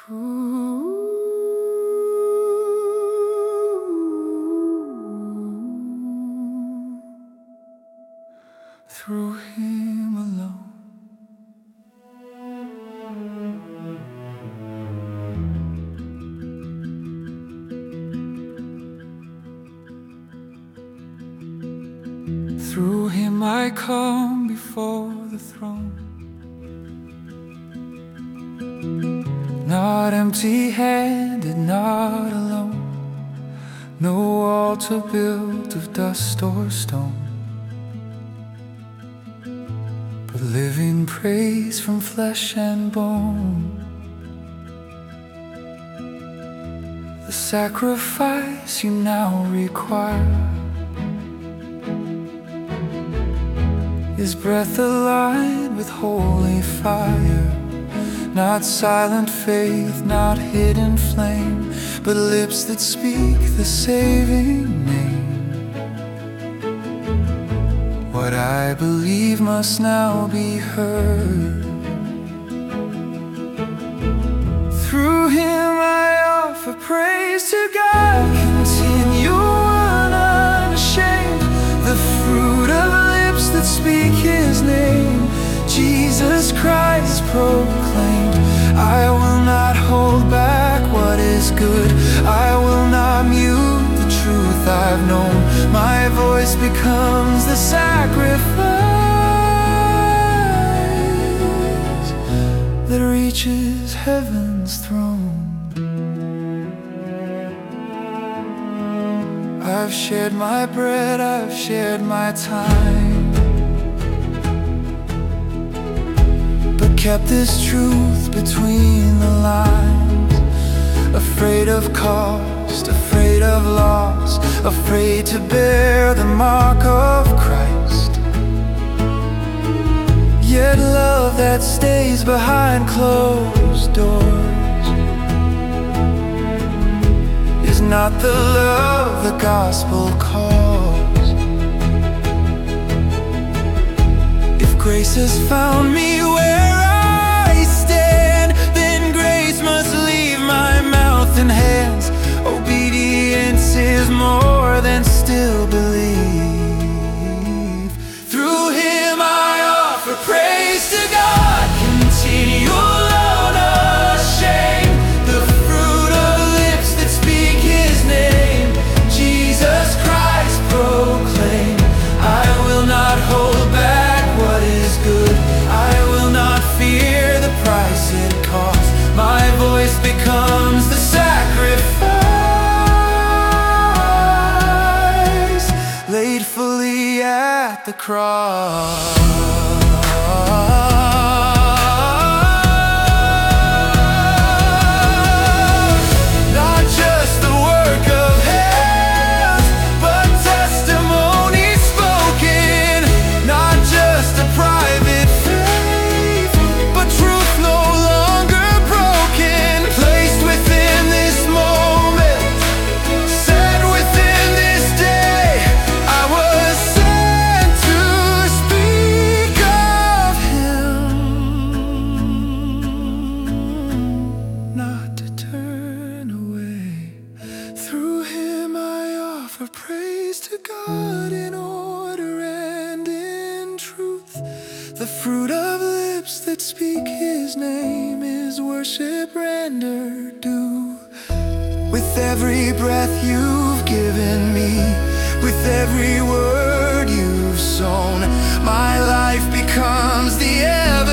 Through Him alone. Through Him I come before the throne, not empty-handed, not alone. No altar built of dust or stone, but living praise from flesh and bone. The sacrifice you now require is breath aligned with holy fire, not silent faith, not hidden flame, but lips that speak the saving name. What I believe must now be heard. Through Him I offer praise to God, continue unashamed, the fruit of lips that speak His name, Jesus Christ proclaimed. I will not hold back what is good, I will not mute the truth I've known. My voice becomes the sacrifice that reaches heaven's throne. I've shared my bread, I've shared my time, but kept this truth between the lines. Afraid of cost, afraid of loss, afraid to bear the mark of Christ. Yet love that stays behind closed doors is not the love the gospel calls. If grace has found me where I stand, then grace must leave my mouth and hands. Obedience is more than still believe. Through Him I offer praise to God, continual unashamed, the fruit of lips that speak His name, Jesus Christ proclaim. I will not hold back what is good, I will not fear the price it costs. My voice becomes the sacrifice laid fully at the cross. Not just the work of hands, but testimony spoken. Not just a private faith, but truth no longer broken. Placed within this moment, set within this day, I was sent to speak of Him, not to turn away. Through Him I offer praise to God in order and in truth. The fruit of lips that speak His name is worship rendered due. With every breath you've given me, with every word you've sown, my life becomes the evidence